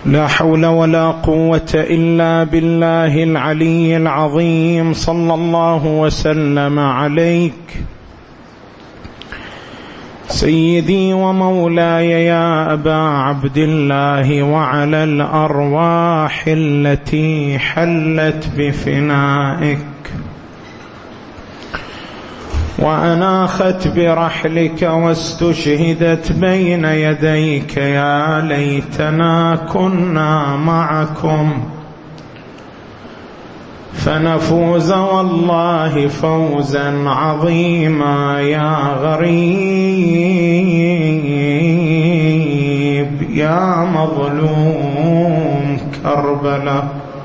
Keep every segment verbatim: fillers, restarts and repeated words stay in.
لا حول ولا قوة إلا بالله العلي العظيم. صلى الله وسلم عليك سيدي ومولاي يا أبا عبد الله، وعلى الأرواح التي حلت بفنائك وأناخت برحلك واستشهدت بين يديك. يا ليتنا كنا معكم فنفوز والله فوزا عظيما. يا غريب يا مظلوم كربلاء،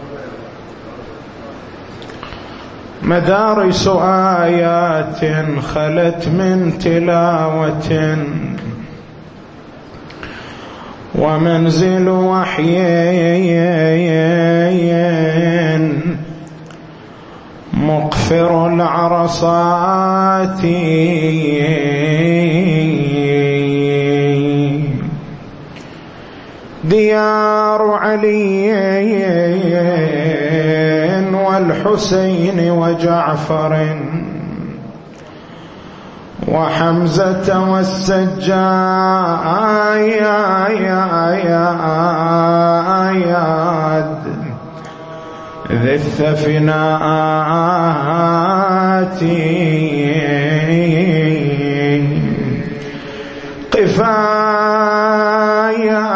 مدارس آيات خلت من تلاوة ومنزل وحي مقفر العرصات. ديار علي والحسين وجعفر وحمزة والسجاد ذي الثفنات. قفايا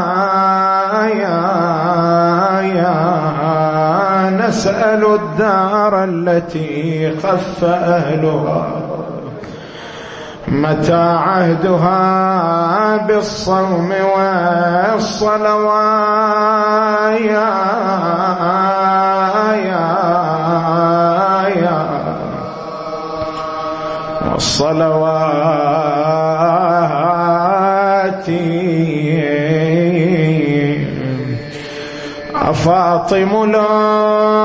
نسأل الدار التي خف أهلها، متى عهدها بالصوم والصلوات والصلوات. أفاطم لا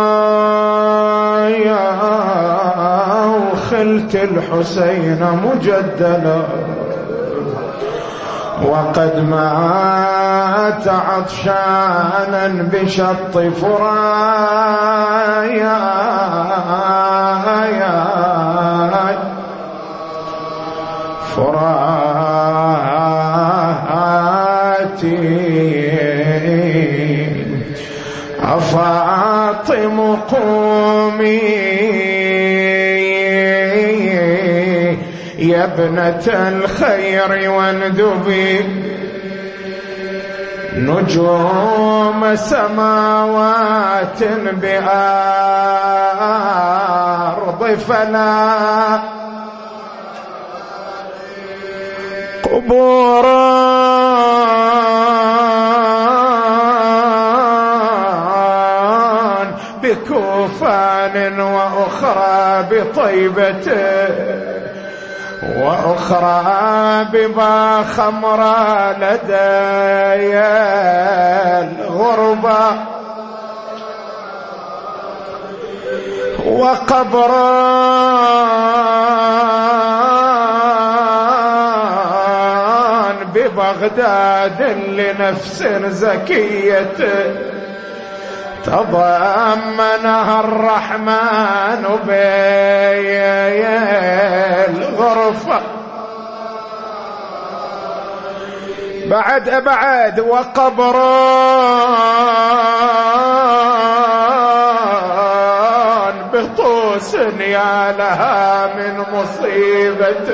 خلت الحسين مجدلا، وقد مات عطشانا بشط فرايا. فراتي أفاطم قومي يا ابنة الخير واندبي، نجوم سماوات بأرض فلا قبورا بكوفان وأخرى بطيبة وأخرى بما خمرا لدي الغربة، وقبران ببغداد لنفس زكية تضمنها الرحمن بالغرفة. بعد أبعد وقبران بطوس يا لها من مصيبة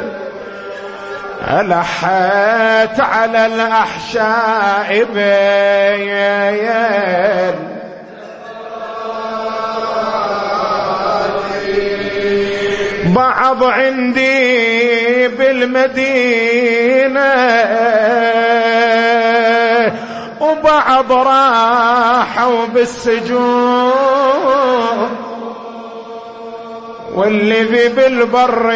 ألحت على الأحشاء بين بعض عندي بالمدينة وبعض راحوا بالسجون، والذي بالبر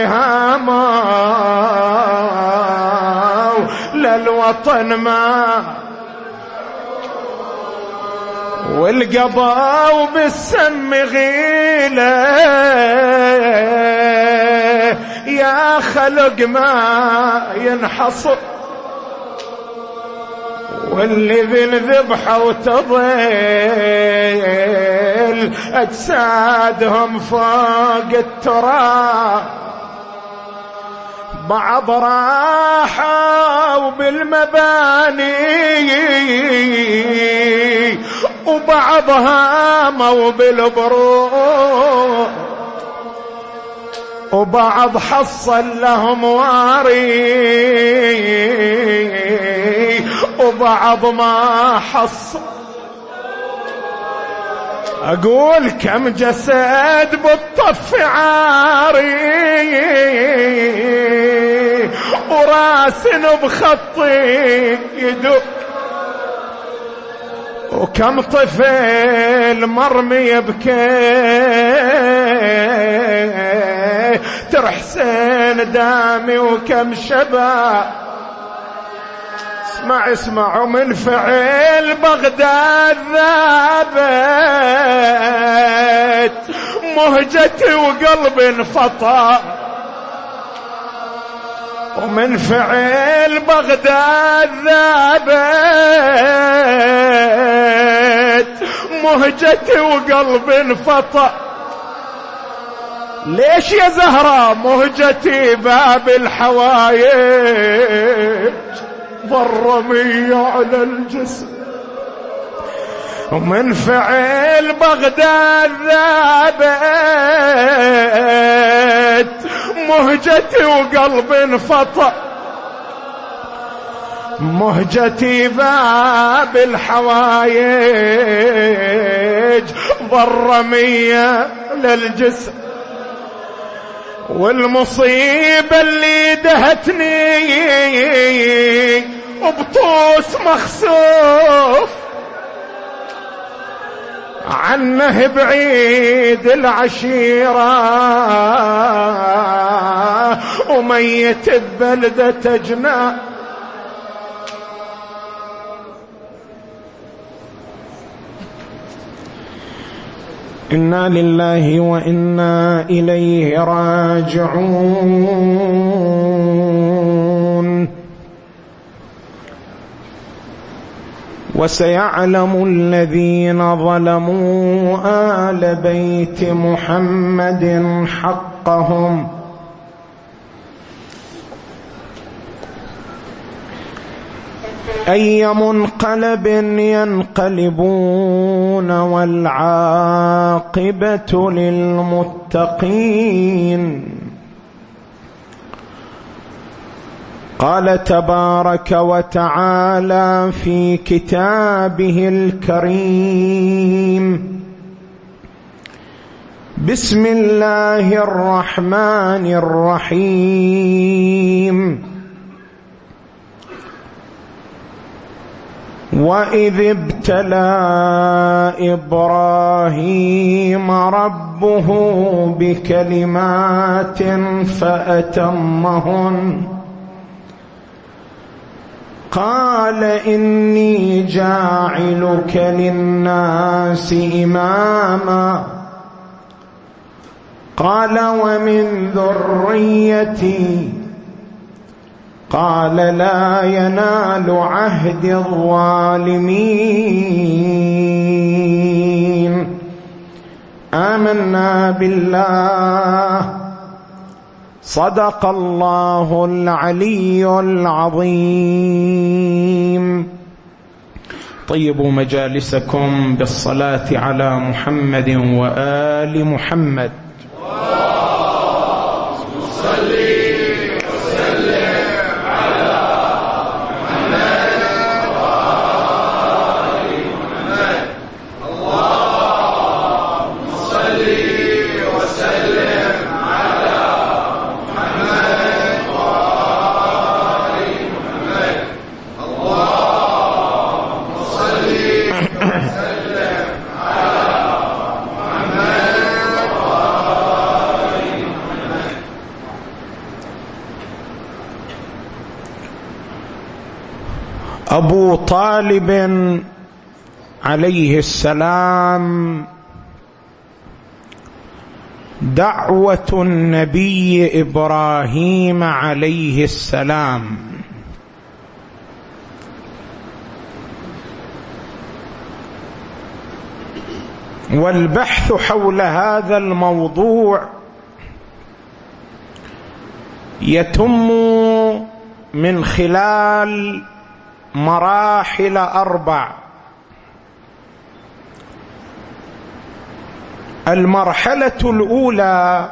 هاموا للوطن ما والقضاء بالسم غيله. يا خلق ما ينحصر واللي ذبحوا وتضل أجسادهم فوق التراب، بعض راحوا بالمباني وبعض هاموا بالبروق، وبعض حصل لهم واري وبعض ما حصل. أقول كم جسد بالطف عاري وراس بخطي يدق، وكم طفل مرمي بكي ترحسن دامي، وكم شباب اسمع اسمعوا من فعل بغداد ذابت مهجتي وقلب انفطر، ومن فعل بغداد ذابت مهجتي وقلب انفطر. ليش يا زهرة مهجتي باب الحوايج ضرمي على الجسد، ومن فعل بغداد ذابت مهجتي وقلب انفطر، مهجتي باب الحوايج ضرمية للجسم، والمصيبة اللي دهتني وبطوس مخسوف عنه بعيد العشيرة وميت ببلدة جنان. إنا لله وإنا إليه راجعون. وسيعلم الذين ظلموا آل بيت محمد حقهم أي منقلب ينقلبون والعاقبة للمتقين. قال تبارك وتعالى في كتابه الكريم: بسم الله الرحمن الرحيم. وإذ ابتلى إبراهيم ربه بكلمات فأتمهن قال إني جاعلك للناس إماما قال ومن ذريتي قال لا ينال عهد الظالمين. آمنا بالله صدق الله العلي العظيم. طيبوا مجالسكم بالصلاة على محمد وآل محمد. أبو طالب عليه السلام دعوة النبي إبراهيم عليه السلام والبحث حول هذا الموضوع يتم من خلال مراحل أربع. المرحلة الأولى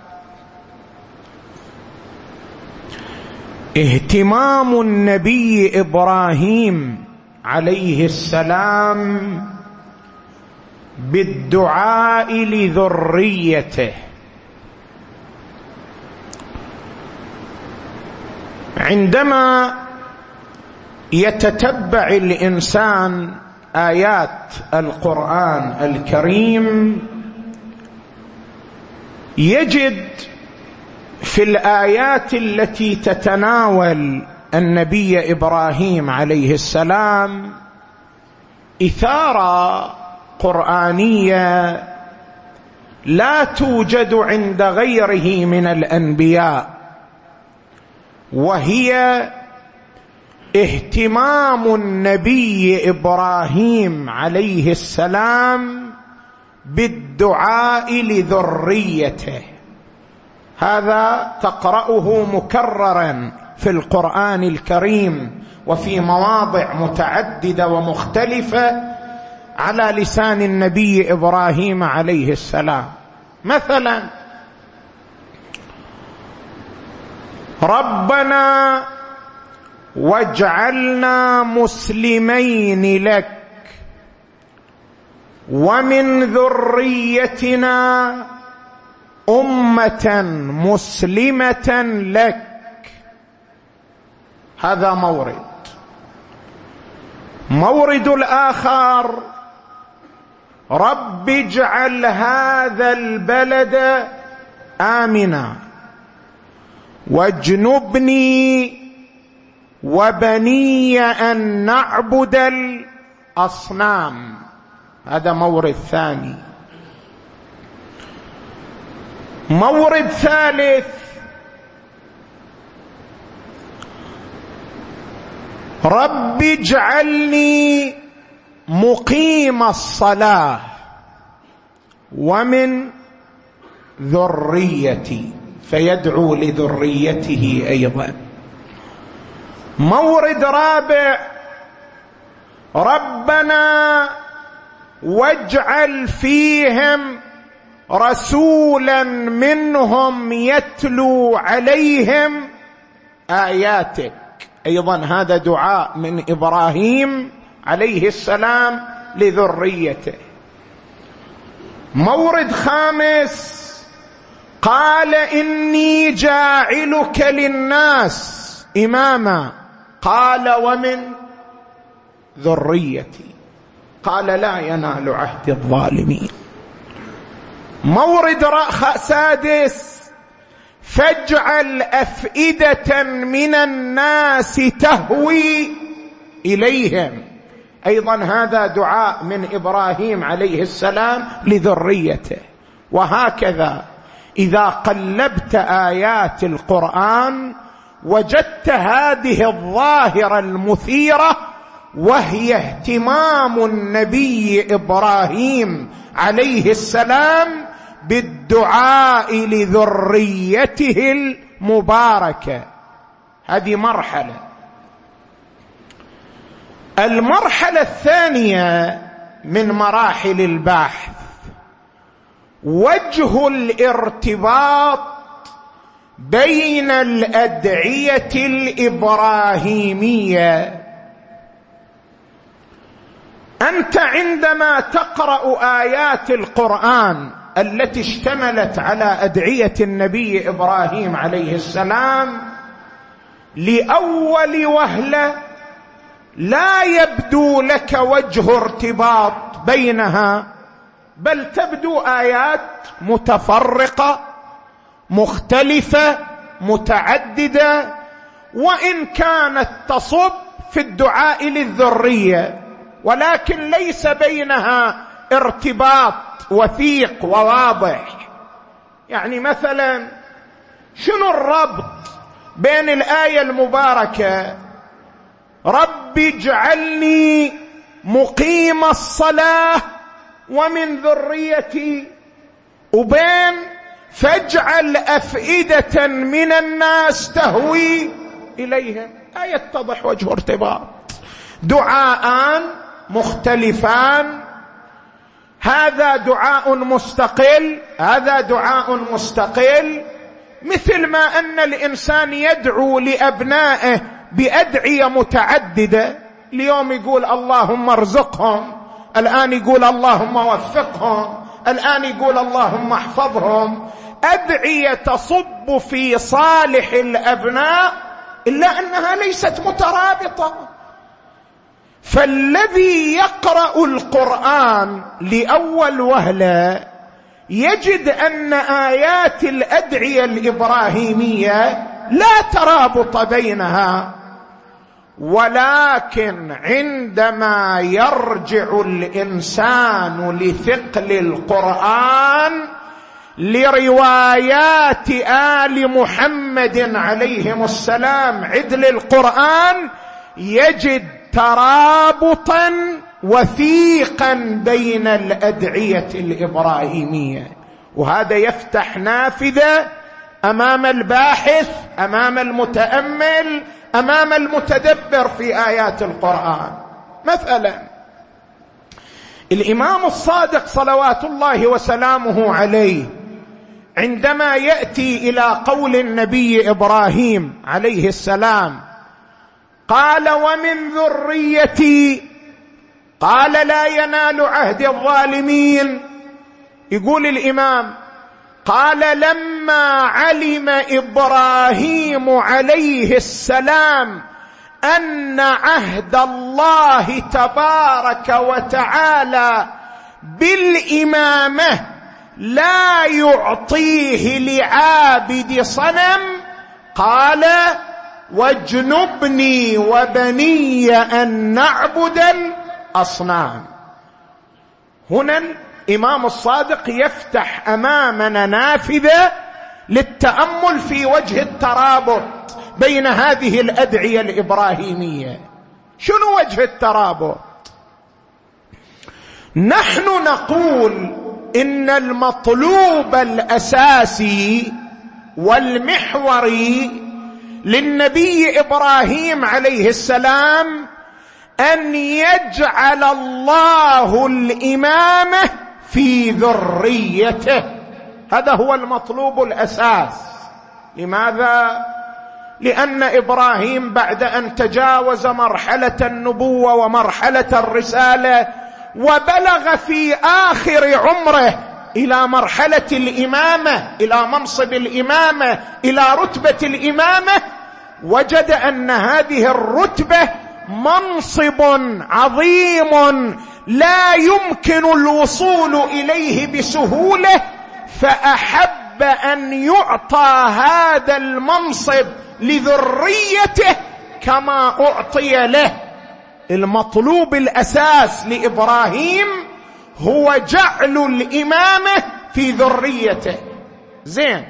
اهتمام النبي إبراهيم عليه السلام بالدعاء لذريته. عندما يتتبع الإنسان آيات القرآن الكريم يجد في الآيات التي تتناول النبي إبراهيم عليه السلام إثارة قرآنية لا توجد عند غيره من الأنبياء، وهي اهتمام النبي إبراهيم عليه السلام بالدعاء لذريته. هذا تقرأه مكررا في القرآن الكريم وفي مواضع متعددة ومختلفة على لسان النبي إبراهيم عليه السلام. مثلا: ربنا واجعلنا مسلمين لك ومن ذريتنا أمة مسلمة لك. هذا مورد. مورد الآخر: رب اجعل هذا البلد آمنا واجنبني وبني أن نعبد الأصنام. هذا مورد ثاني. مورد ثالث: رب اجعلني مقيم الصلاة ومن ذريتي، فيدعو لذريته أيضا. مورد رابع: ربنا واجعل فيهم رسولا منهم يتلو عليهم آياتك. أيضا هذا دعاء من إبراهيم عليه السلام لذريته. مورد خامس: قال إني جاعلك للناس إماما، قال ومن ذريتي، قال لا ينال عهد الظالمين. مورد سادس: فاجعل أفئدة من الناس تهوي إليهم. أيضا هذا دعاء من إبراهيم عليه السلام لذريته. وهكذا إذا قلبت آيات القرآن وجدت هذه الظاهرة المثيرة، وهي اهتمام النبي إبراهيم عليه السلام بالدعاء لذريته المباركة. هذه مرحلة. المرحلة الثانية من مراحل البحث وجه الارتباط بين الأدعية الإبراهيمية. أنت عندما تقرأ آيات القرآن التي اشتملت على أدعية النبي إبراهيم عليه السلام، لأول وهلة لا يبدو لك وجه ارتباط بينها، بل تبدو آيات متفرقة مختلفة متعددة، وإن كانت تصب في الدعاء للذرية، ولكن ليس بينها ارتباط وثيق وواضح. يعني مثلا شنو الربط بين الآية المباركة رب اجعلني مقيم الصلاة ومن ذريتي، وبين فاجعل أفئدة من الناس تهوي إليهم. لا يتضح وجه ارتباط. دعاءان مختلفان، هذا دعاء مستقل، هذا دعاء مستقل. مثل ما أن الإنسان يدعو لأبنائه بأدعية متعددة، اليوم يقول اللهم ارزقهم، الآن يقول اللهم وفقهم، الآن يقول اللهم احفظهم، أدعية تصب في صالح الأبناء، إلا أنها ليست مترابطة. فالذي يقرأ القرآن لأول وهلة يجد أن آيات الأدعية الإبراهيمية لا ترابط بينها، ولكن عندما يرجع الإنسان لثقل القرآن لروايات آل محمد عليهم السلام عدل القرآن، يجد ترابطا وثيقا بين الأدعية الإبراهيمية. وهذا يفتح نافذة أمام الباحث، أمام المتأمل، أمام المتدبر في آيات القرآن. مثلا الإمام الصادق صلوات الله وسلامه عليه عندما يأتي إلى قول النبي إبراهيم عليه السلام قال ومن ذريتي، قال لا ينال عهد الظالمين، يقول الإمام قال لما علم إبراهيم عليه السلام أن عهد الله تبارك وتعالى بالإمامة لا يعطيه لعابد صنم، قال واجنبني وبني أن نعبد الأصنام. هنا الإمام الصادق يفتح أمامنا نافذة للتأمل في وجه الترابط بين هذه الأدعية الإبراهيمية. شنو وجه الترابط؟ نحن نقول إن المطلوب الأساسي والمحوري للنبي إبراهيم عليه السلام أن يجعل الله الإمامة في ذريته، هذا هو المطلوب الأساس. لماذا؟ لأن إبراهيم بعد أن تجاوز مرحلة النبوة ومرحلة الرسالة وبلغ في آخر عمره إلى مرحلة الإمامة، إلى منصب الإمامة، إلى رتبة الإمامة، وجد أن هذه الرتبة منصب عظيم لا يمكن الوصول إليه بسهولة، فأحب أن يعطى هذا المنصب لذريته كما أعطي له. المطلوب الأساس لإبراهيم هو جعل الإمامة في ذريته. زين،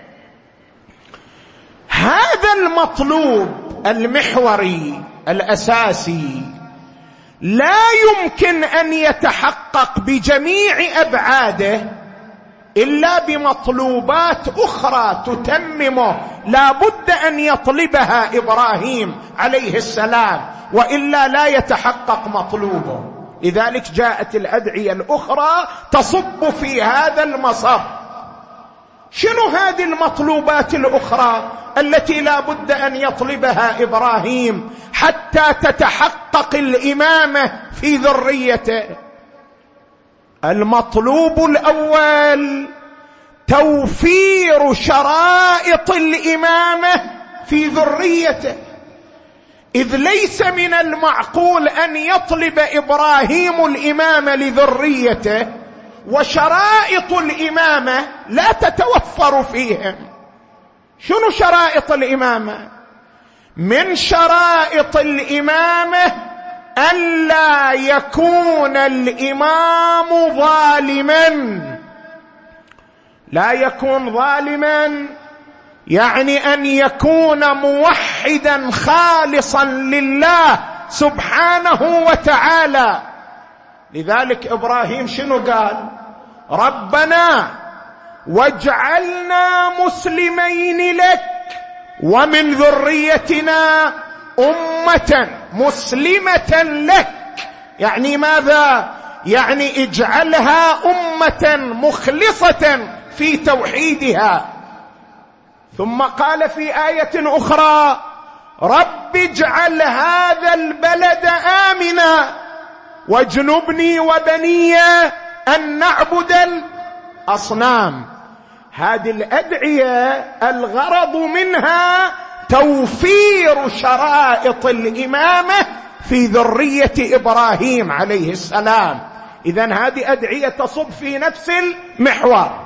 هذا المطلوب المحوري الأساسي لا يمكن أن يتحقق بجميع أبعاده إلا بمطلوبات أخرى تتممه، لا بد أن يطلبها إبراهيم عليه السلام، وإلا لا يتحقق مطلوبه. لذلك جاءت الأدعية الأخرى تصب في هذا المصب. شنو هذه المطلوبات الأخرى التي لا بد أن يطلبها إبراهيم حتى تتحقق الإمامة في ذريته؟ المطلوب الأول توفير شرائط الإمامة في ذريته، إذ ليس من المعقول أن يطلب إبراهيم الإمامة لذريته وشرائط الإمامة لا تتوفر فيهم. شنو شرائط الإمامة؟ من شرائط الإمامة ألا يكون الإمام ظالما. لا يكون ظالما يعني أن يكون موحدا خالصا لله سبحانه وتعالى، لذلك إبراهيم شنو قال؟ ربنا واجعلنا مسلمين لك ومن ذريتنا أمة مسلمة لك. يعني ماذا؟ يعني اجعلها أمة مخلصة في توحيدها. ثم قال في آية أخرى رب اجعل هذا البلد آمنا واجنبني وبني أن نعبد الأصنام. هذه الأدعية الغرض منها توفير شرائط الإمامة في ذرية إبراهيم عليه السلام. إذن هذه أدعية تصب في نفس المحور.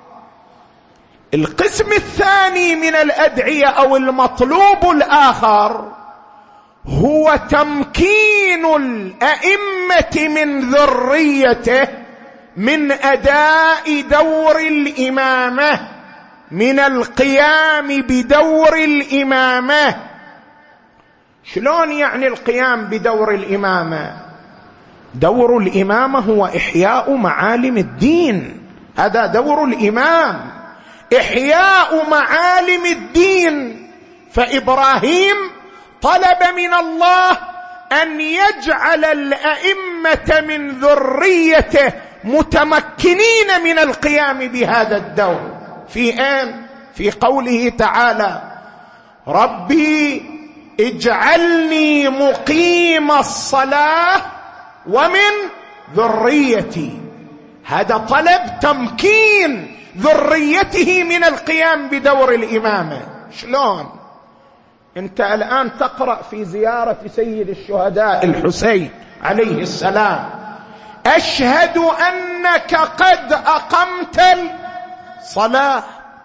القسم الثاني من الأدعية أو المطلوب الآخر هو تمكين الأئمة من ذريته من أداء دور الإمامة، من القيام بدور الإمامة. شلون يعني القيام بدور الإمامة؟ دور الإمامة هو إحياء معالم الدين، هذا دور الإمام، إحياء معالم الدين. فإبراهيم طلب من الله أن يجعل الأئمة من ذريته متمكنين من القيام بهذا الدور. في أين؟ في قوله تعالى ربي اجعلني مقيم الصلاة ومن ذريتي. هذا طلب تمكين ذريته من القيام بدور الإمامة. شلون؟ انت الآن تقرأ في زيارة سيد الشهداء الحسين عليه السلام أشهد أنك قد أقمت الصلاة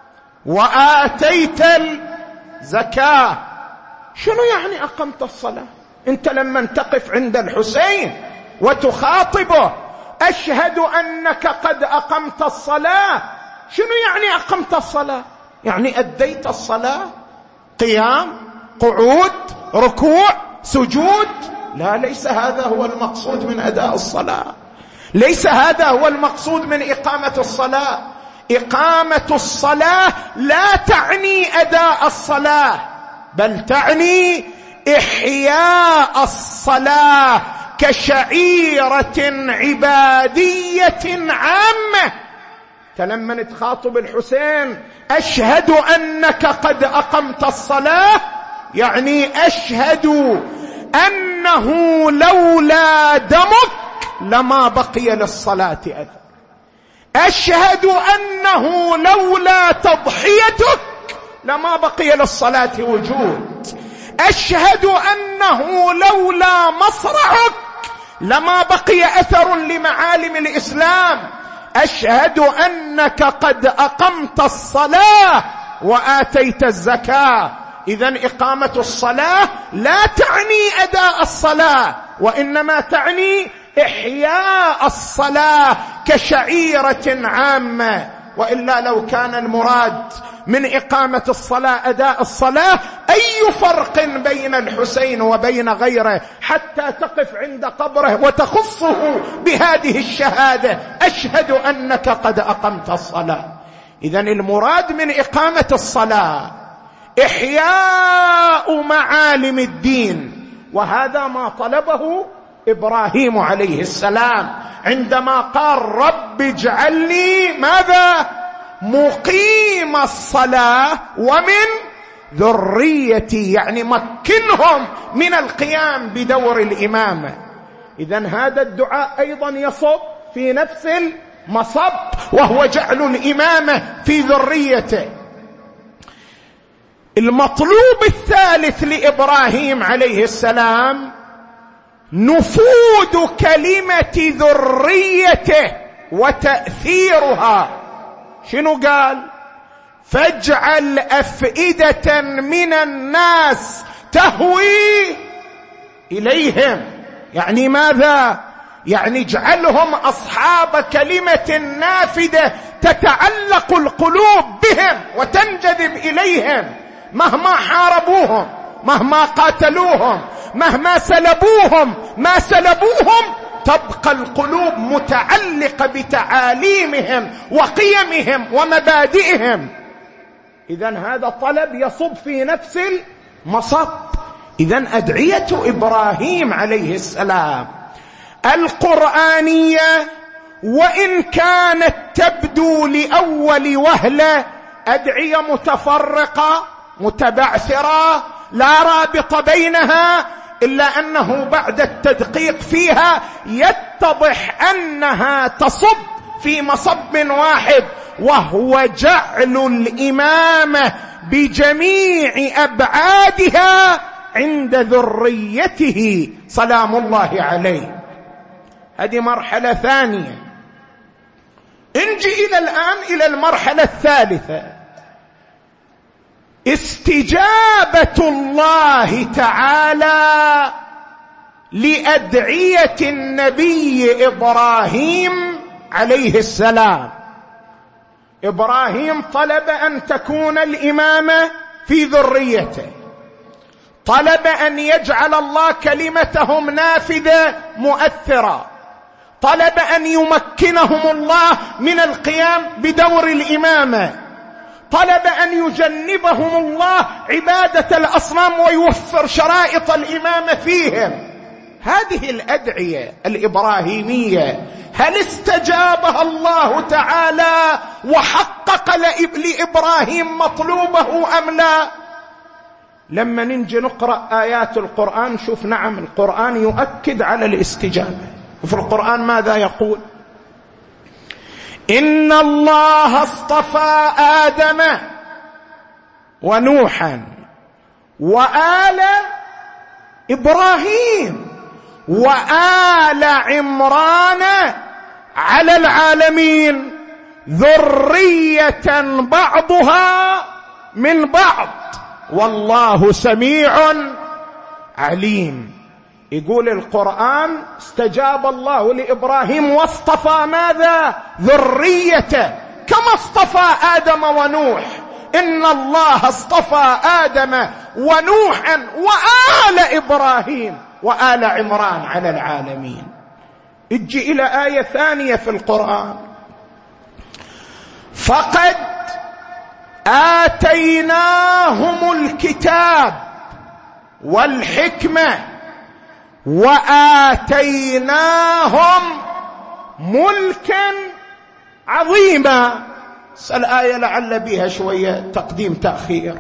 وآتيت الزكاة. شنو يعني أقمت الصلاة؟ أنت لما تقف عند الحسين وتخاطبه أشهد أنك قد أقمت الصلاة، شنو يعني أقمت الصلاة؟ يعني أديت الصلاة، قيام، قعود، ركوع، سجود. لا، ليس هذا هو المقصود من أداء الصلاة، ليس هذا هو المقصود من إقامة الصلاة. إقامة الصلاة لا تعني أداء الصلاة، بل تعني إحياء الصلاة كشعيرة عبادية عامة. فلما تخاطب الحسين أشهد أنك قد أقمت الصلاة، يعني أشهد أنه لولا دمك لما بقي للصلاة أثر، أشهد أنه لولا تضحيتك لما بقي للصلاة وجود، أشهد أنه لولا مصرعك لما بقي أثر لمعالم الإسلام، أشهد أنك قد أقمت الصلاة وآتيت الزكاة. إذن إقامة الصلاة لا تعني أداء الصلاة، وإنما تعني إحياء الصلاة كشعيرة عامة. وإلا لو كان المراد من إقامة الصلاة أداء الصلاة، أي فرق بين الحسين وبين غيره حتى تقف عند قبره وتخصه بهذه الشهادة أشهد أنك قد أقمت الصلاة؟ إذن المراد من إقامة الصلاة إحياء معالم الدين، وهذا ما طلبه إبراهيم عليه السلام عندما قال رب اجعلني ماذا؟ مقيم الصلاة ومن ذريتي، يعني مكنهم من القيام بدور الإمامة. إذن هذا الدعاء أيضا يصب في نفس المصب، وهو جعل الإمامة في ذريته. المطلوب الثالث لإبراهيم عليه السلام نفوذ كلمة ذريته وتأثيرها. شنو قال؟ فاجعل أفئدة من الناس تهوي إليهم. يعني ماذا؟ يعني اجعلهم أصحاب كلمة نافذة تتعلق القلوب بهم وتنجذب إليهم، مهما حاربوهم، مهما قاتلوهم، مهما سلبوهم ما سلبوهم، تبقى القلوب متعلقة بتعاليمهم وقيمهم ومبادئهم. إذن هذا طلب يصب في نفس المصب. إذن أدعية إبراهيم عليه السلام القرآنية وإن كانت تبدو لأول وهلة أدعية متفرقة متبعثرة لا رابط بينها، إلا أنه بعد التدقيق فيها يتضح أنها تصب في مصب واحد، وهو جعل الإمامة بجميع أبعادها عند ذريته سلام الله عليه. هذه مرحلة ثانية. نجي إلى الآن إلى المرحلة الثالثة، استجابة الله تعالى لأدعية النبي إبراهيم عليه السلام. إبراهيم طلب أن تكون الإمامة في ذريته، طلب أن يجعل الله كلمتهم نافذة مؤثرة، طلب أن يمكنهم الله من القيام بدور الإمامة، طلب أن يجنبهم الله عبادة الأصنام ويوفر شرائط الإمامة فيهم. هذه الأدعية الإبراهيمية هل استجابها الله تعالى وحقق لإبراهيم مطلوبه أم لا؟ لما ننجي نقرأ آيات القرآن شوف نعم القرآن يؤكد على الاستجابة. وفي القرآن ماذا يقول؟ إن الله اصطفى آدم ونوحا وآل إبراهيم وآل عمران على العالمين ذرية بعضها من بعض والله سميع عليم. يقول القرآن استجاب الله لإبراهيم واصطفى ماذا؟ ذريته، كما اصطفى آدم ونوح. إن الله اصطفى آدم ونوحا وآل إبراهيم وآل عمران على العالمين. اجي إلى آية ثانية في القرآن، فقد آتيناهم الكتاب والحكمة وآتيناهم ملكا عظيما. الآية لعل بها شوية تقديم تأخير.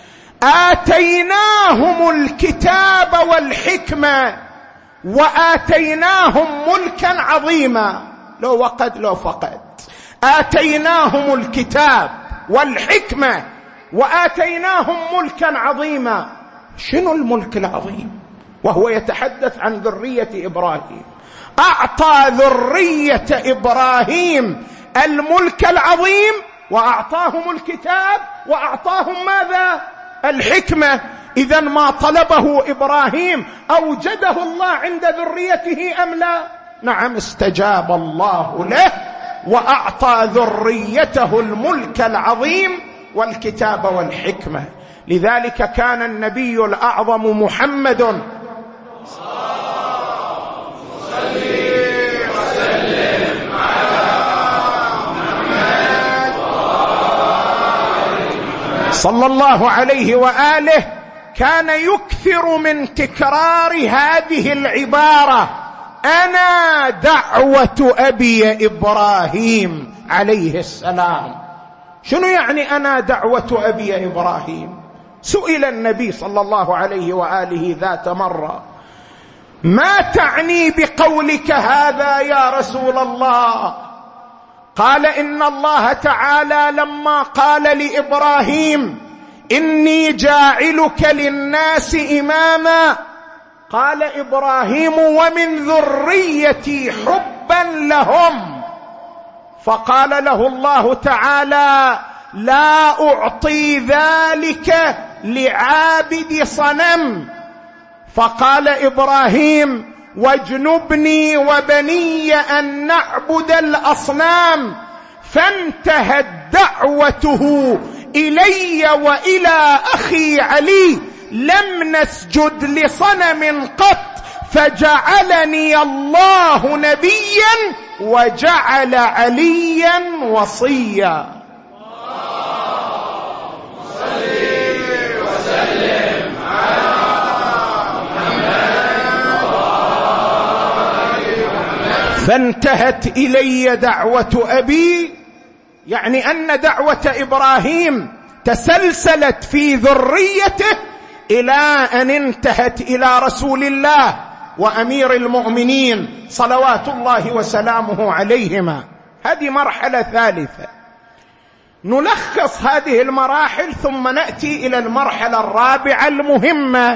آتيناهم الكتاب والحكمة وآتيناهم ملكا عظيما. لو وقد لو فقد آتيناهم الكتاب والحكمة وآتيناهم ملكا عظيما. شنو الملك العظيم؟ وهو يتحدث عن ذرية إبراهيم. أعطى ذرية إبراهيم الملك العظيم وأعطاهم الكتاب وأعطاهم ماذا؟ الحكمة. إذن ما طلبه إبراهيم أوجده الله عند ذريته أم لا؟ نعم استجاب الله له وأعطى ذريته الملك العظيم والكتاب والحكمة. لذلك كان النبي الأعظم محمد صلى الله عليه وآله كان يكثر من تكرار هذه العبارة: أنا دعوة أبي إبراهيم عليه السلام. شنو يعني أنا دعوة أبي إبراهيم؟ سئل النبي صلى الله عليه وآله ذات مرة: ما تعني بقولك هذا يا رسول الله؟ قال: إن الله تعالى لما قال لإبراهيم: إني جاعلك للناس إماما، قال إبراهيم: ومن ذريتي حبا لهم. فقال له الله تعالى: لا أعطي ذلك لعابد صنم. فقال إبراهيم: واجنبني وبني أن نعبد الأصنام. فانتهت دعوته إلي وإلى أخي علي لم نسجد لصنم قط فجعلني الله نبيا وجعل عليا وصيا. فانتهت إلي دعوة أبي، يعني أن دعوة إبراهيم تسلسلت في ذريته إلى أن انتهت إلى رسول الله وأمير المؤمنين صلوات الله وسلامه عليهما. هذه مرحلة ثالثة. نلخص هذه المراحل ثم نأتي إلى المرحلة الرابعة المهمة.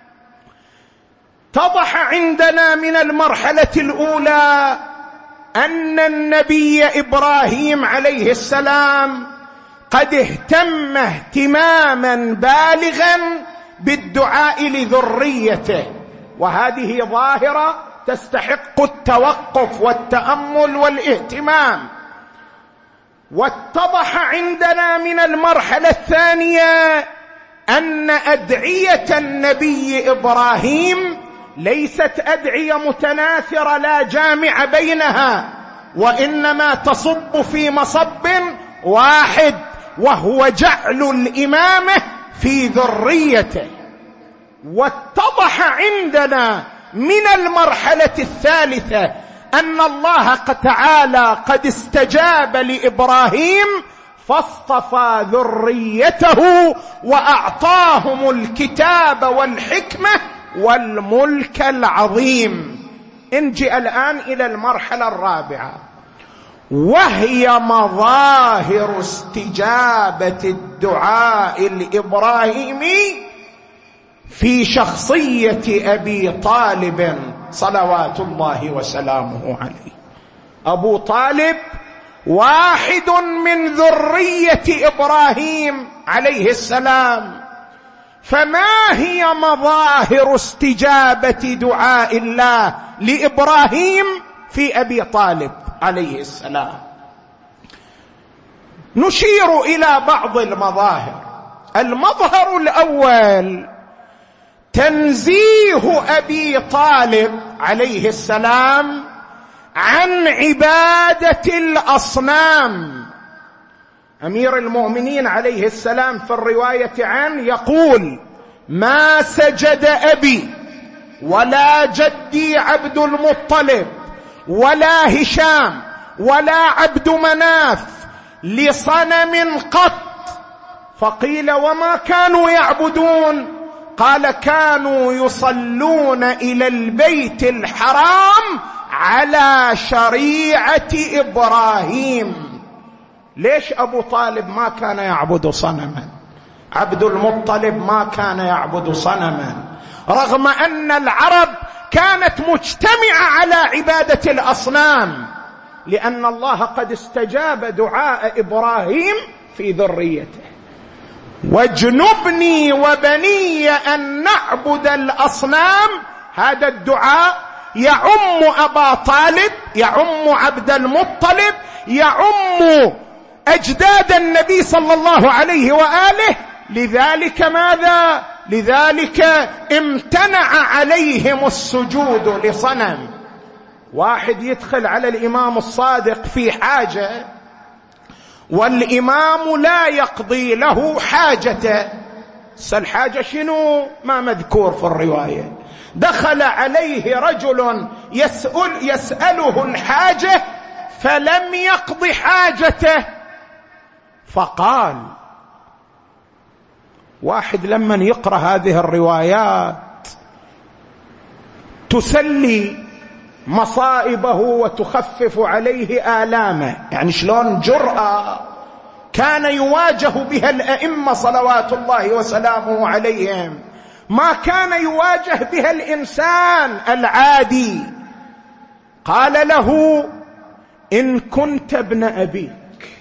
اتضح عندنا من المرحلة الأولى أن النبي إبراهيم عليه السلام قد اهتم اهتماما بالغا بالدعاء لذريته، وهذه ظاهرة تستحق التوقف والتأمل والاهتمام. واتضح عندنا من المرحلة الثانية أن أدعية النبي إبراهيم ليست أدعية متناثرة لا جامع بينها، وإنما تصب في مصب واحد، وهو جعل الإمامة في ذريته. واتضح عندنا من المرحلة الثالثة أن الله تعالى قد استجاب لإبراهيم فاصطفى ذريته وأعطاهم الكتاب والحكمة والملك العظيم. نجي الآن إلى المرحلة الرابعة، وهي مظاهر استجابة الدعاء الإبراهيمي في شخصية أبي طالب صلوات الله وسلامه عليه. أبو طالب واحد من ذرية إبراهيم عليه السلام. فما هي مظاهر استجابة دعاء الله لإبراهيم في أبي طالب عليه السلام؟ نشير إلى بعض المظاهر. المظهر الأول تنزيه أبي طالب عليه السلام عن عبادة الأصنام. أمير المؤمنين عليه السلام في الرواية عنه يقول: ما سجد أبي ولا جدي عبد المطلب ولا هشام ولا عبد مناف لصنم قط. فقيل: وما كانوا يعبدون؟ قال: كانوا يصلون إلى البيت الحرام على شريعة إبراهيم. ليش أبو طالب ما كان يعبد صنما؟ عبد المطلب ما كان يعبد صنما، رغم أن العرب كانت مجتمعة على عبادة الأصنام، لأن الله قد استجاب دعاء إبراهيم في ذريته: واجنبني وبني أن نعبد الأصنام. هذا الدعاء يعم أبا طالب، يعم عبد المطلب، يعم أجداد النبي صلى الله عليه وآله. لذلك ماذا؟ لذلك امتنع عليهم السجود لصنم. واحد يدخل على الإمام الصادق في حاجة والإمام لا يقضي له حاجته. الحاجة شنو؟ ما مذكور في الرواية. دخل عليه رجل يسأل يسأله الحاجة فلم يقض حاجته، فقال: واحد لما يقرأ هذه الروايات تسلي مصائبه وتخفف عليه آلامه. يعني شلون جرأة كان يواجه بها الأئمة صلوات الله وسلامه عليهم، ما كان يواجه بها الإنسان العادي. قال له: إن كنت ابن أبيك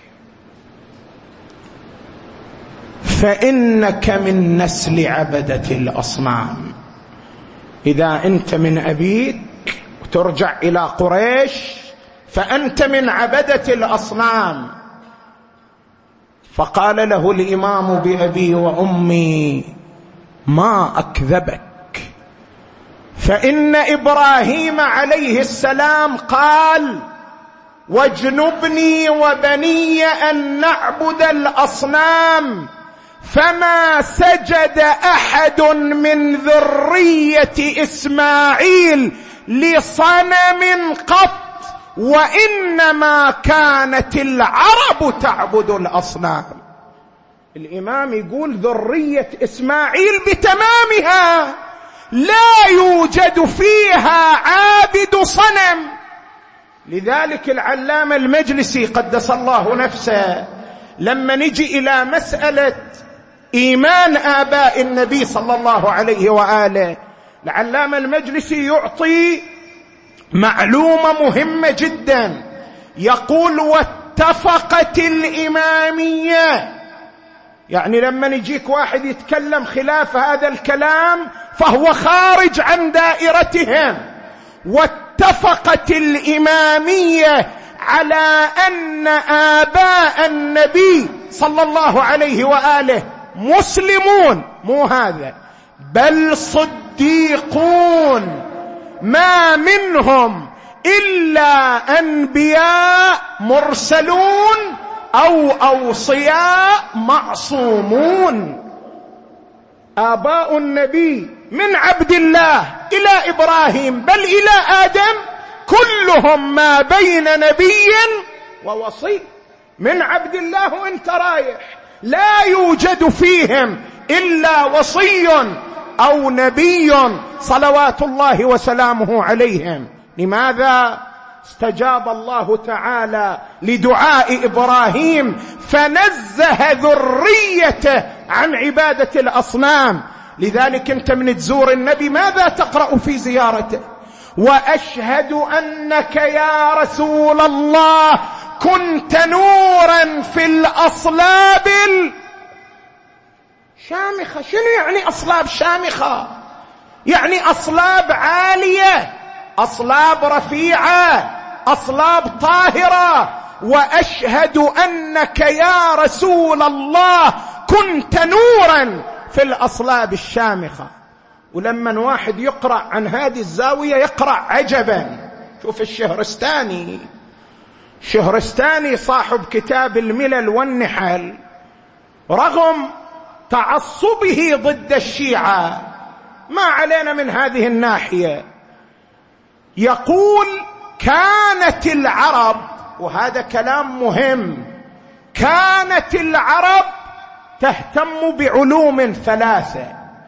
فإنك من نسل عبدة الأصنام. إذا أنت من أبيك وترجع إلى قريش فأنت من عبدة الأصنام. فقال له الإمام: بأبي وأمي ما أكذبك. فإن إبراهيم عليه السلام قال: واجنبني وبني أن نعبد الأصنام، فما سجد أحد من ذرية إسماعيل لصنم قط، وإنما كانت العرب تعبد الأصنام. الإمام يقول ذرية إسماعيل بتمامها لا يوجد فيها عابد صنم. لذلك العلامة المجلسي قدس الله نفسه لما نجي إلى مسألة إيمان آباء النبي صلى الله عليه وآله، العلامة المجلسي يعطي معلومة مهمة جدا، يقول: واتفقت الإمامية. يعني لما نجيك واحد يتكلم خلاف هذا الكلام فهو خارج عن دائرتهم. واتفقت الإمامية على أن آباء النبي صلى الله عليه وآله مسلمون، مو هذا، بل صديقون، ما منهم إلا أنبياء مرسلون أو أوصياء معصومون. آباء النبي من عبد الله إلى إبراهيم بل إلى آدم كلهم ما بين نبي ووصي. من عبد الله وانت رايح لا يوجد فيهم إلا وصي أو نبي صلوات الله وسلامه عليهم. لماذا؟ استجاب الله تعالى لدعاء إبراهيم فنزه ذريته عن عبادة الأصنام. لذلك أنت من تزور النبي ماذا تقرأ في زيارته؟ وأشهد أنك يا رسول الله كنت نورا في الأصلاب الشامخة. شنو يعني أصلاب شامخة؟ يعني أصلاب عالية، أصلاب رفيعة، أصلاب طاهرة. وأشهد أنك يا رسول الله كنت نورا في الأصلاب الشامخة. ولما واحد يقرأ عن هذه الزاوية يقرأ عجبا. شوف الشهرستاني، الشهرستاني صاحب كتاب الملل والنحل، رغم تعصبه ضد الشيعة ما علينا من هذه الناحية، يقول: كانت العرب، وهذا كلام مهم، كانت العرب تهتم بعلوم ثلاثة،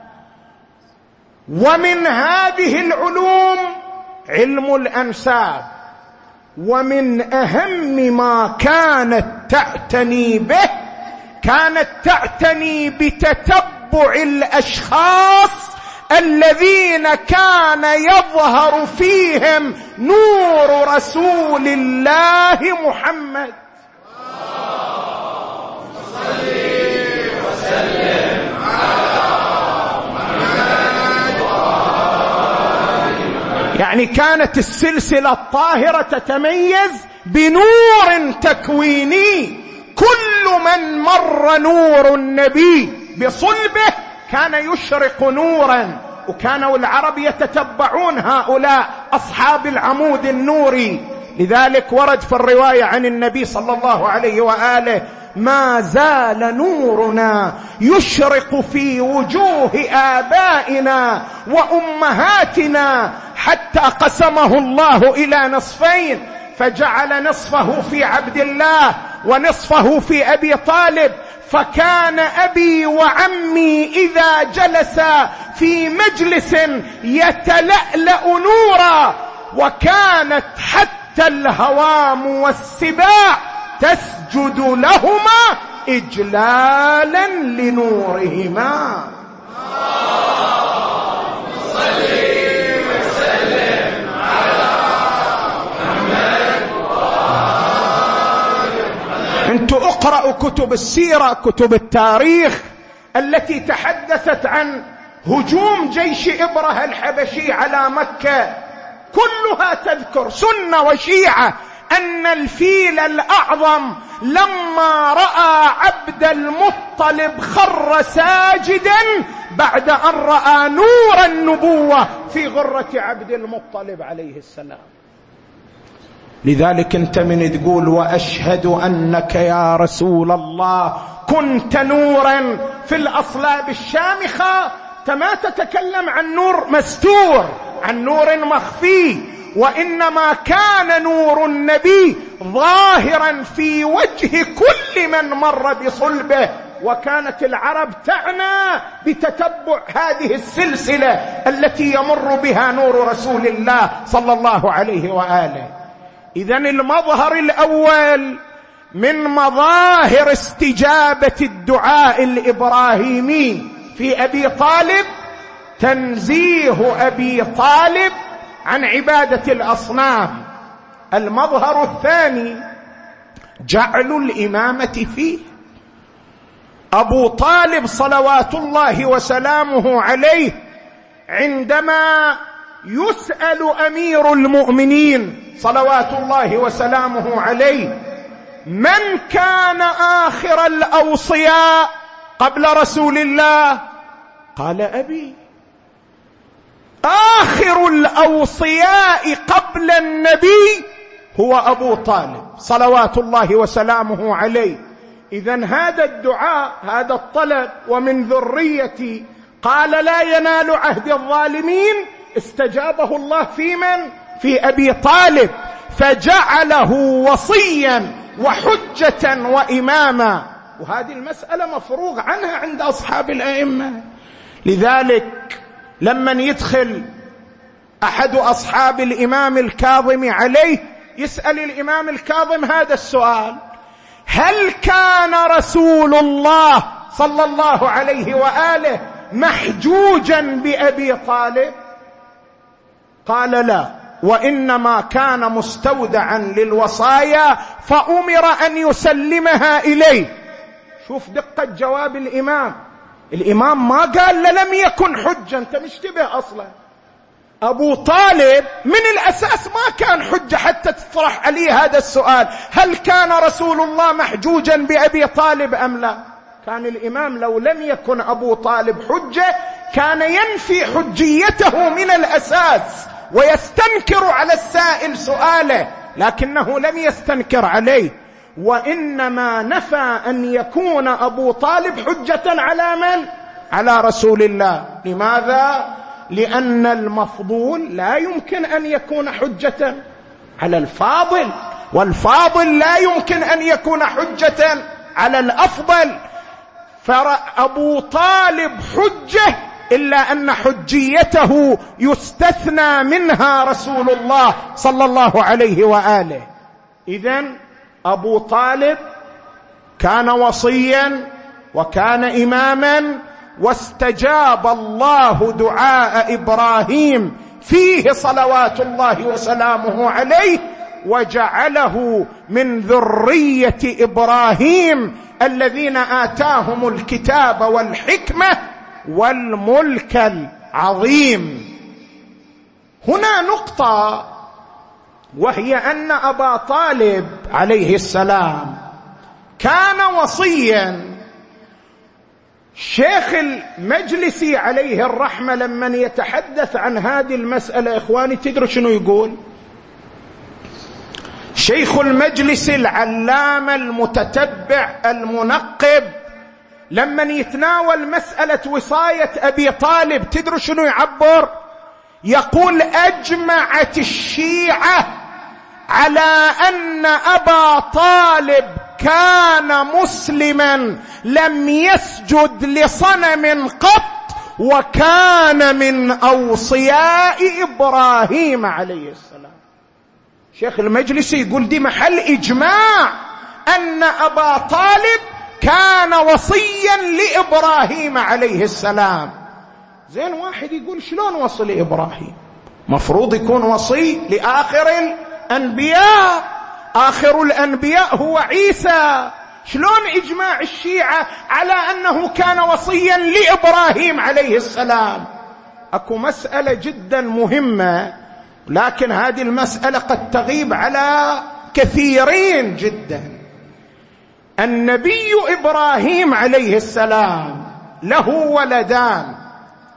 ومن هذه العلوم علم الأنساب، ومن أهم ما كانت تعتني به كانت تعتني بتتبع الأشخاص الذين كان يظهر فيهم نور رسول الله محمد. صل وسلم على محمد. يعني كانت السلسلة الطاهرة تتميز بنور تكويني، كل من مر نور النبي بصلبه كان يشرق نورا. وكانوا العرب يتتبعون هؤلاء أصحاب العمود النوري. لذلك ورد في الرواية عن النبي صلى الله عليه وآله: ما زال نورنا يشرق في وجوه آبائنا وأمهاتنا حتى قسمه الله إلى نصفين، فجعل نصفه في عبد الله ونصفه في أبي طالب. فكان أبي وعمي إذا جلس في مجلس يتلألأ نورا، وكانت حتى الهوام والسباع تسجد لهما إجلالا لنورهما. صل وسلم على محمد. انتوا اقرأوا كتب السيرة، كتب التاريخ التي تحدثت عن هجوم جيش إبرهة الحبشي على مكة، كلها تذكر سنة وشيعة أن الفيل الأعظم لما رأى عبد المطلب خر ساجدا بعد أن رأى نور النبوة في غرة عبد المطلب عليه السلام. لذلك انت من تقول وأشهد أنك يا رسول الله كنت نورا في الأصلاب الشامخة، ما تتكلم عن نور مستور، عن نور مخفي، وإنما كان نور النبي ظاهرا في وجه كل من مر بصلبه. وكانت العرب تعنى بتتبع هذه السلسلة التي يمر بها نور رسول الله صلى الله عليه وآله. إذن المظهر الأول من مظاهر استجابة الدعاء الإبراهيمي في أبي طالب تنزيه أبي طالب عن عبادة الأصنام. المظهر الثاني جعل الإمامة فيه. أبو طالب صلوات الله وسلامه عليه عندما يسأل أمير المؤمنين صلوات الله وسلامه عليه من كان آخر الأوصياء قبل رسول الله، قال أبي. آخر الأوصياء قبل النبي هو أبو طالب صلوات الله وسلامه عليه. إذن هذا الدعاء، هذا الطلب ومن ذريتي، قال لا ينال عهد الظالمين، استجابه الله في من؟ في أبي طالب، فجعله وصيا وحجة وإماما. وهذه المسألة مفروغ عنها عند أصحاب الأئمة. لذلك لما يدخل أحد أصحاب الإمام الكاظم عليه يسأل الإمام الكاظم هذا السؤال: هل كان رسول الله صلى الله عليه وآله محجوجا بأبي طالب؟ قال لا، وإنما كان مستودعا للوصايا فأمر أن يسلمها إليه. شوف دقة جواب الإمام. الإمام ما قال لم يكن حجة، أنت مشتبه أصلا. أبو طالب من الأساس ما كان حجة حتى تطرح عليه هذا السؤال: هل كان رسول الله محجوجا بأبي طالب أم لا؟ كان الإمام لو لم يكن أبو طالب حجة كان ينفي حجيته من الأساس ويستنكر على السائل سؤاله، لكنه لم يستنكر عليه، وإنما نفى أن يكون أبو طالب حجة على من؟ على رسول الله. لماذا؟ لأن المفضول لا يمكن أن يكون حجة على الفاضل، والفاضل لا يمكن أن يكون حجة على الأفضل. فأبو طالب حجة، إلا أن حجيته يستثنى منها رسول الله صلى الله عليه وآله. إذن أبو طالب كان وصيا وكان إماما، واستجاب الله دعاء إبراهيم فيه صلوات الله وسلامه عليه، وجعله من ذرية إبراهيم الذين آتاهم الكتاب والحكمة والملك العظيم. هنا نقطة، وهي أن أبا طالب عليه السلام كان وصيا. شيخ المجلسي عليه الرحمة لما يتحدث عن هذه المسألة إخواني تدروا شنو يقول؟ شيخ المجلس العلامة المتتبع المنقب لما يتناول مسألة وصاية أبي طالب تدروا شنو يعبر؟ يقول: أجمعت الشيعة على أن أبا طالب كان مسلما لم يسجد لصنم قط، وكان من أوصياء إبراهيم عليه السلام. شيخ المجلس يقول دي محل إجماع أن أبا طالب كان وصيا لإبراهيم عليه السلام. زين واحد يقول شلون وصي لإبراهيم؟ مفروض يكون وصي لآخر الأنبياء، آخر الأنبياء هو عيسى. شلون إجماع الشيعة على أنه كان وصيا لإبراهيم عليه السلام؟ أكو مسألة جدا مهمة، لكن هذه المسألة قد تغيب على كثيرين جدا. النبي إبراهيم عليه السلام له ولدان،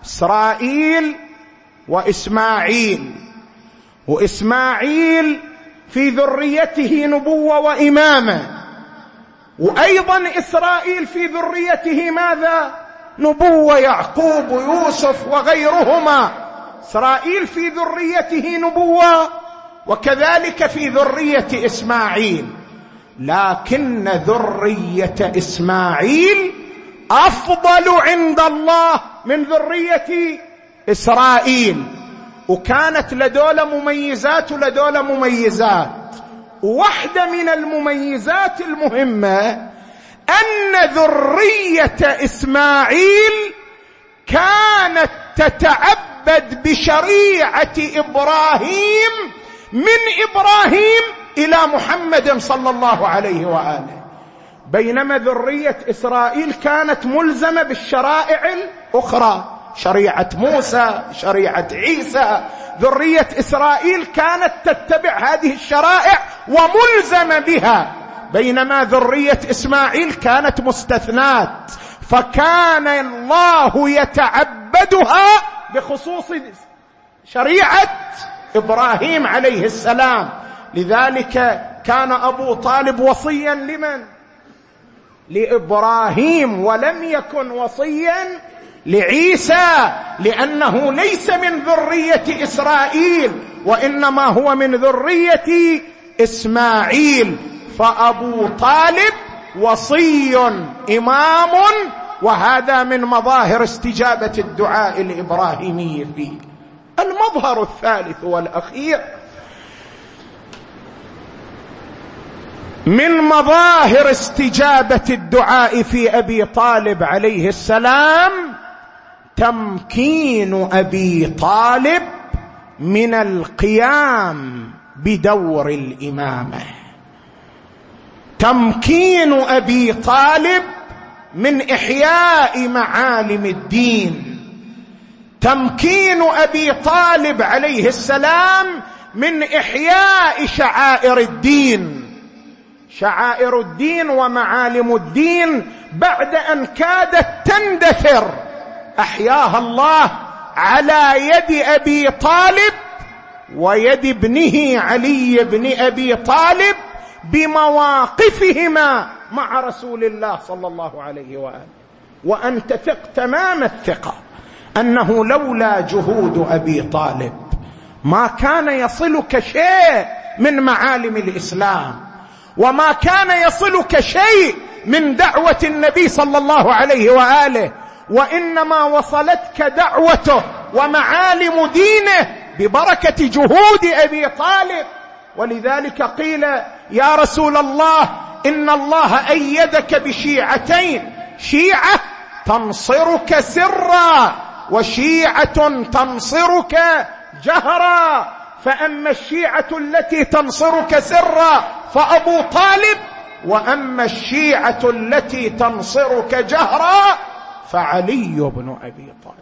إسرائيل وإسماعيل، وإسماعيل في ذريته نبوة وإمامة، وأيضا إسرائيل في ذريته ماذا؟ نبوة، يعقوب ويوسف وغيرهما. إسرائيل في ذريته نبوة، وكذلك في ذرية إسماعيل، لكن ذرية إسماعيل أفضل عند الله من ذرية إسرائيل. وكانت لدولة مميزات ولدولة مميزات، واحدة من المميزات المهمة أن ذرية إسماعيل كانت تتعبد بشريعة إبراهيم من إبراهيم إلى محمد صلى الله عليه وآله، بينما ذرية إسرائيل كانت ملزمة بالشرائع الأخرى، شريعة موسى، شريعة عيسى. ذرية إسرائيل كانت تتبع هذه الشرائع وملزمة بها، بينما ذرية إسماعيل كانت مستثنات، فكان الله يتعبدها بخصوص شريعة إبراهيم عليه السلام. لذلك كان أبو طالب وصيا لمن؟ لإبراهيم، ولم يكن وصيا لعيسى، لأنه ليس من ذرية إسرائيل وإنما هو من ذرية إسماعيل. فأبو طالب وصي إمام، وهذا من مظاهر استجابة الدعاء الإبراهيمي فيه. المظهر الثالث والأخير من مظاهر استجابة الدعاء في أبي طالب عليه السلام تمكين أبي طالب من القيام بدور الإمامة، تمكين أبي طالب من إحياء معالم الدين، تمكين أبي طالب عليه السلام من إحياء شعائر الدين. شعائر الدين ومعالم الدين بعد أن كادت تندثر أحياها الله على يد أبي طالب ويد ابنه علي بن أبي طالب بمواقفهما مع رسول الله صلى الله عليه وآله. وأن تثق تمام الثقة أنه لولا جهود أبي طالب ما كان يصلك شيء من معالم الإسلام، وما كان يصلك شيء من دعوة النبي صلى الله عليه وآله، وإنما وصلتك دعوته ومعالم دينه ببركة جهود أبي طالب. ولذلك قيل يا رسول الله إن الله أيدك بشيعتين، شيعة تنصرك سرا وشيعة تنصرك جهرا، فأما الشيعة التي تنصرك سرا فأبو طالب، وأما الشيعة التي تنصرك جهرا فعلي بن أبي طالب.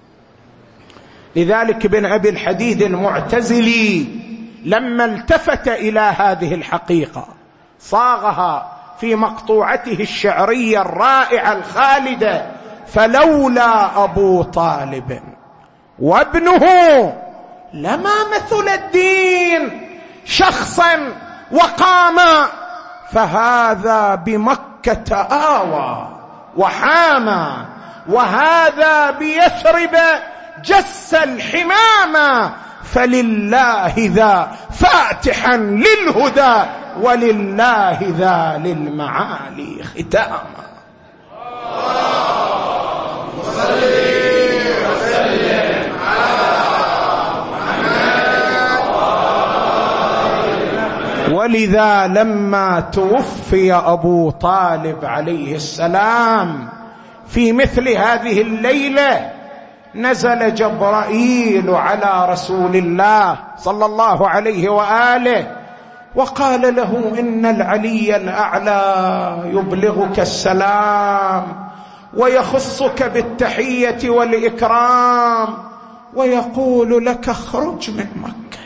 لذلك ابن أبي الحديد المعتزلي لما التفت إلى هذه الحقيقة صاغها في مقطوعته الشعرية الرائعة الخالدة: فلولا أبو طالب وابنه لما مثل الدين شخصا وقاما، فهذا بمكة آوى وحامى، وهذا بيثرب جس الحمامة، فلله ذا فاتحا للهدى ولله ذا للمعالي ختاما. ولذا لما توفي أبو طالب عليه السلام في مثل هذه الليلة نزل جبرائيل على رسول الله صلى الله عليه وآله وقال له: إن العلي الأعلى يبلغك السلام ويخصك بالتحية والإكرام ويقول لك: اخرج من مكة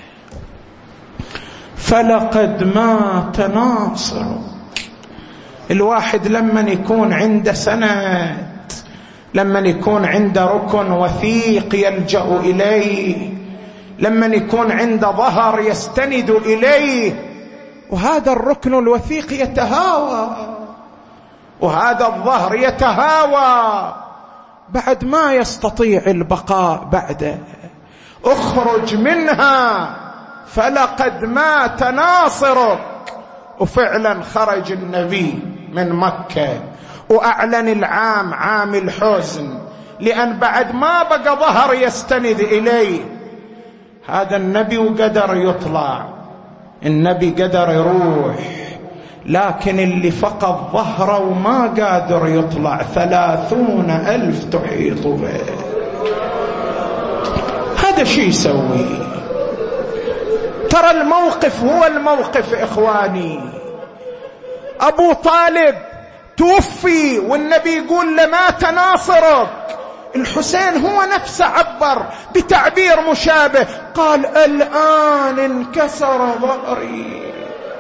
فلقد مات ناصرك. الواحد لما يكون عنده سند لما يكون عنده ركن وثيق يلجأ إليه، لما يكون عنده ظهر يستند إليه، وهذا الركن الوثيق يتهاوى، وهذا الظهر يتهاوى، بعد ما يستطيع البقاء بعده. اخرج منها فلقد مات ناصرك. وفعلا خرج النبي من مكة وأعلن العام عام الحزن، لأن بعد ما بقى ظهر يستند إليه. هذا النبي وقدر يطلع، النبي قدر يروح، لكن اللي فقد ظهره وما قادر يطلع ثلاثون ألف تحيط به. هذا شيء يسوي. ترى الموقف هو الموقف إخواني. أبو طالب توفي والنبي يقول لمات ناصرك. الحسين هو نفسه عبر بتعبير مشابه، قال الآن انكسر ظهري.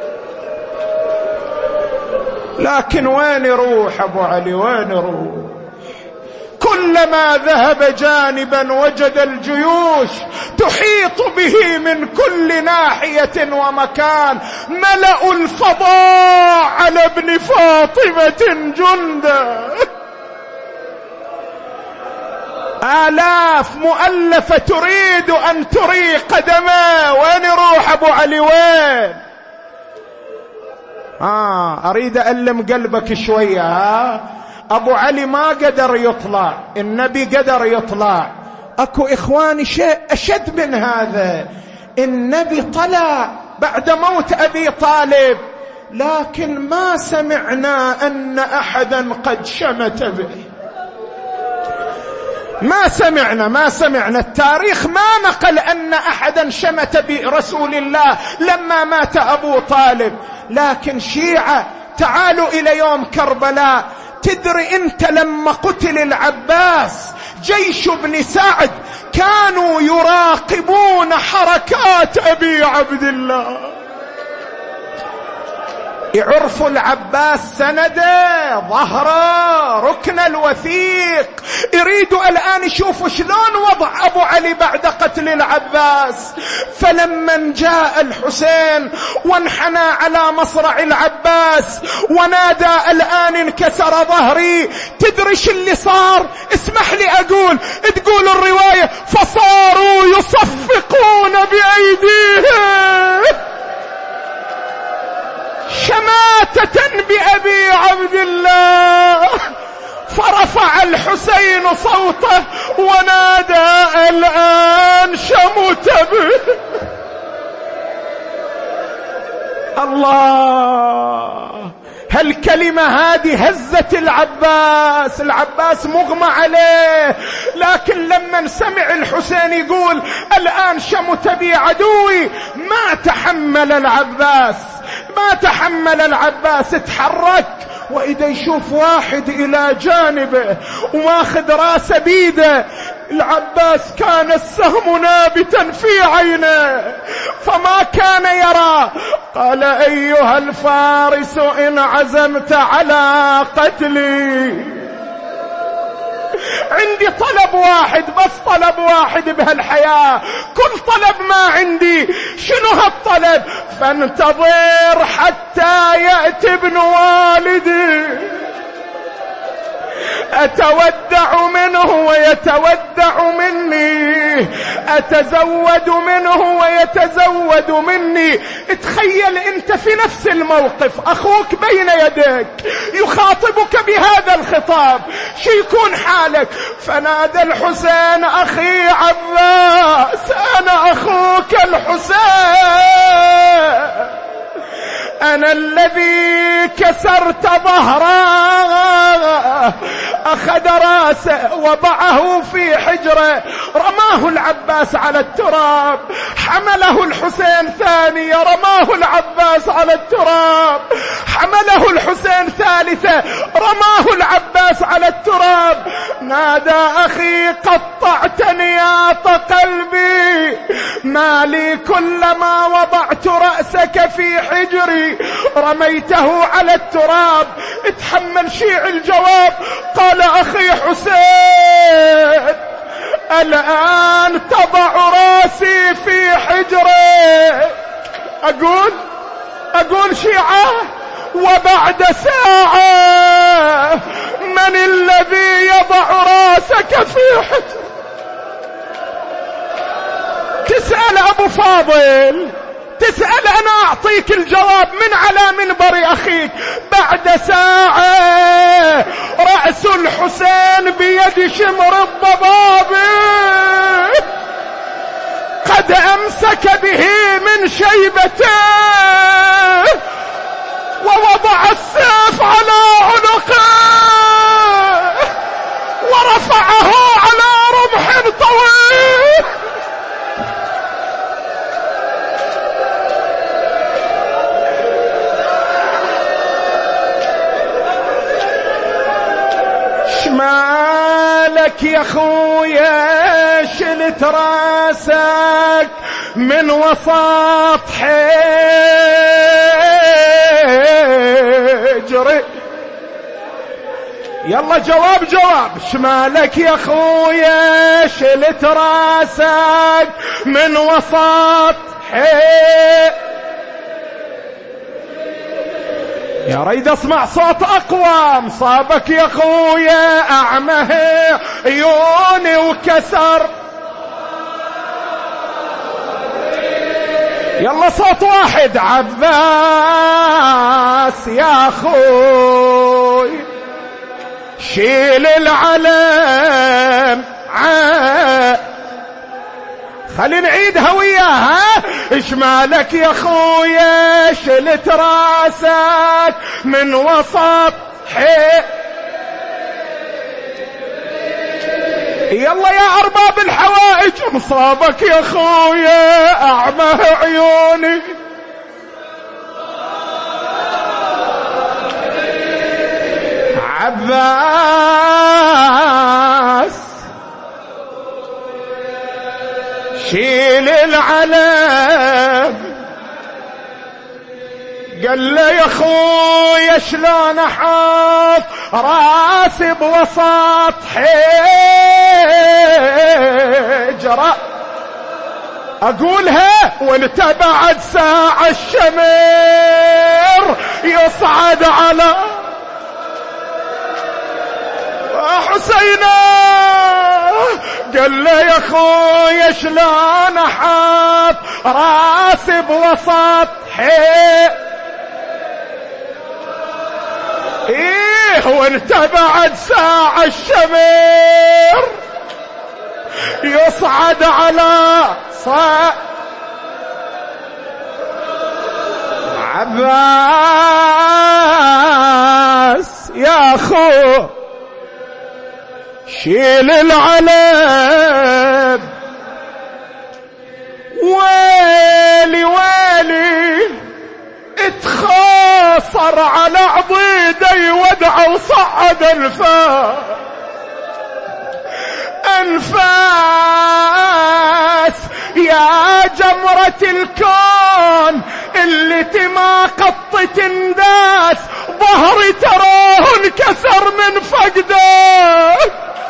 لكن وين يروح أبو علي؟ وين يروح؟ كلما ذهب جانبا وجد الجيوش تحيط به من كل ناحية ومكان. ملأ الفضاء على ابن فاطمة جندا، آلاف مؤلفة تريد أن تري قدمه. وين يروح أبو علي؟ وين؟ آه أريد ألم قلبك شوية. ها أبو علي ما قدر يطلع، النبي قدر يطلع. أكو إخواني شيء أشد من هذا. النبي طلع بعد موت أبي طالب، لكن ما سمعنا أن أحدا قد شمت به. ما سمعنا ما سمعنا التاريخ ما نقل أن أحدا شمت برسول الله لما مات أبو طالب. لكن شيعة تعالوا إلى يوم كربلاء. تدري أنت لما قتل العباس جيش ابن سعد كانوا يراقبون حركات أبي عبد الله، يعرفوا العباس سنده ظهره ركن الوثيق. يريدوا الآن يشوفوا شلون وضع أبو علي بعد قتل العباس. فلما جاء الحسين وانحنى على مصرع العباس ونادى الآن انكسر ظهري، تدري شو اللي صار؟ اسمح لي أقول، تقول الرواية فصاروا يصفقون بأيديهم شماتة بأبي عبد الله. فرفع الحسين صوته ونادى الآن شمت به. الله، هالكلمة هذه هزت العباس. العباس مغمى عليه، لكن لما سمع الحسين يقول الآن شمت بي عدوي ما تحمل العباس ما تحمل العباس تحرك. وإذا يشوف واحد إلى جانبه وماخذ راس بيده، العباس كان السهم نابتا في عينه فما كان يرى. قال أيها الفارس إن عزمت على قتلي، عندي طلب واحد بس، طلب واحد بهالحياة، كل طلب ما عندي. شنو هالطلب؟ فانتظر حتى يأتي ابن والدي أتودع منه ويتودع مني، أتزود منه ويتزود مني. تخيل أنت في نفس الموقف، أخوك بين يديك يخاطبك بهذا الخطاب، شو يكون حالك؟ فنادى الحسين أخي عباس، أنا أخوك الحسين، أنا الذي كسرت ظهره. أخذ راسه وضعه في حجره حجره. رماه العباس على التراب، حمله الحسين ثانية رماه العباس على التراب، حمله الحسين ثالثة رماه العباس على التراب. نادى أخي قطعتني يا قلبي، ما لي كلما وضعت رأسك في حجري رميته على التراب. اتحمل شيع الجواب. قال أخي حسين الآن تضع راسي في حجري. أقول أقول شيعة وبعد ساعة من الذي يضع راسك في حجري؟ تسأل أبو فاضل، تسأل، أنا أعطيك الجواب من على منبر أخيك. بعد ساعة رأس الحسين بيد شمر الضبابي قد أمسك به من شيبته ووضع السيف على عنقه ورفعه على رمح طويل. شمالك يا خويا شلت راسك من وسط حجري. يلا جواب جواب. شمالك يا خويا شلت راسك من وسط حجري. يا ريد اسمع صوت اقوى. مصابك يا خويا اعمه عيوني وكسر. يلا صوت واحد. عباس يا خوي شيل العلم ع خلي نعيدها وياها. شمالك يا خويا شلت راسك من وسط حي. يلا يا أرباب الحوائج. مصابك يا خويا أعمى عيوني. عباس شيل العلم. قال له يا خويا شلون احط راسي بوسط حجرة. اقولها وانت بعد ساعة الشمر يصعد على حسينا. قال له يا خويا شلون احط راسي بوسط حي. ايه وانت بعد ساعة الشمر يصعد على صا. عباس يا خو شيل العلم. ويلي ويلي اتخاصر على عضيدي ودع وصعد الفاس. انفاس يا جمرة الكون اللي ما قط تنداس. ظهري تراه انكسر من فقده.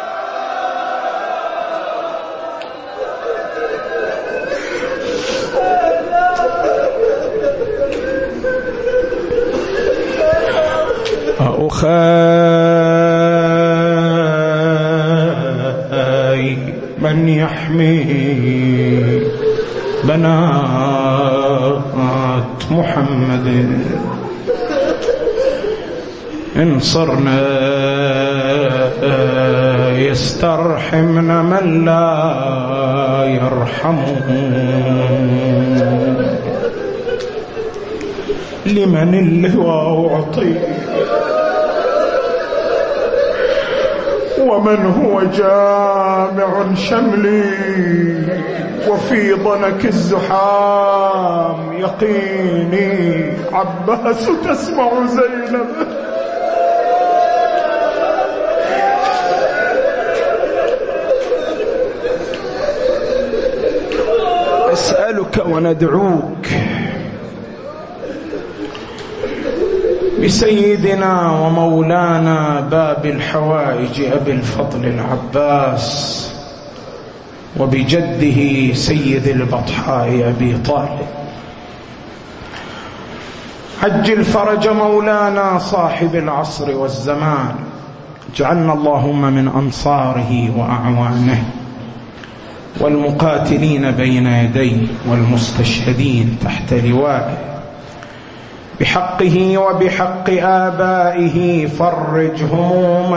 أخاي من يحمي بنات محمد إن صرنا يسترحمنا من لا يرحمه. لمن اللواء أعطي ومن هو جامع شملي وفي ضنك الزحام يقيني. عباس تسمع زينب. أسألك وندعوك بسيدنا ومولانا باب الحوائج أبي الفضل العباس وبجده سيد البطحاء أبي طالب، عجل فرج مولانا صاحب العصر والزمان. اجعلنا اللهم من أنصاره وأعوانه والمقاتلين بين يديه والمستشهدين تحت لوائه، بحقه وبحق آبائه فرج هموم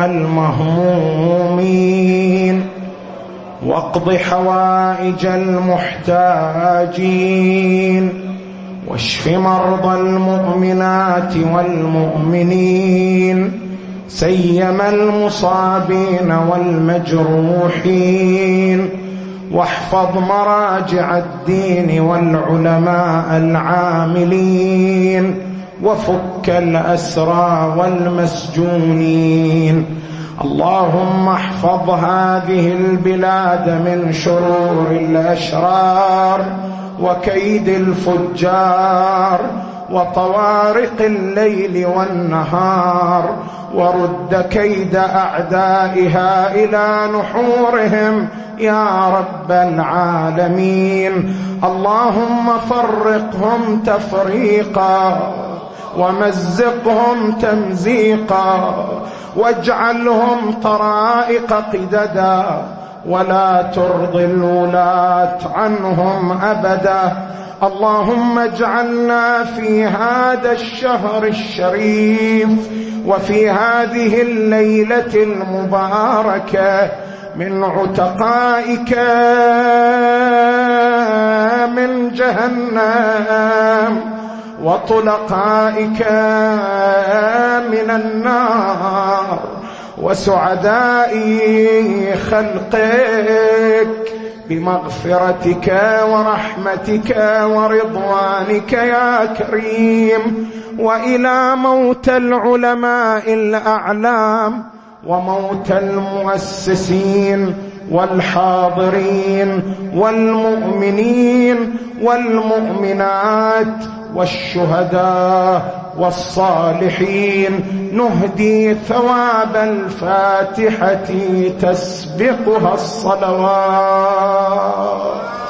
المهمومين واقض حوائج المحتاجين واشف مرضى المؤمنات والمؤمنين سيما المصابين والمجروحين، واحفظ مراجع الدين والعلماء العاملين وفك الأسرى والمسجونين. اللهم احفظ هذه البلاد من شرور الأشرار وكيد الفجار وطوارق الليل والنهار، ورد كيد أعدائها إلى نحورهم يا رب العالمين. اللهم فرقهم تفريقا ومزقهم تمزيقا واجعلهم طرائق قددا ولا ترضي الولاة عنهم أبدا. اللهم اجعلنا في هذا الشهر الشريف وفي هذه الليلة المباركة من عتقائك من جهنم وطلقائك من النار وسعداء خلقك بمغفرتك ورحمتك ورضوانك يا كريم. وإلى موت العلماء الأعلام وموت المؤسسين والحاضرين والمؤمنين والمؤمنات والشهداء والصالحين نهدي ثواب الفاتحة تسبقها الصلوات.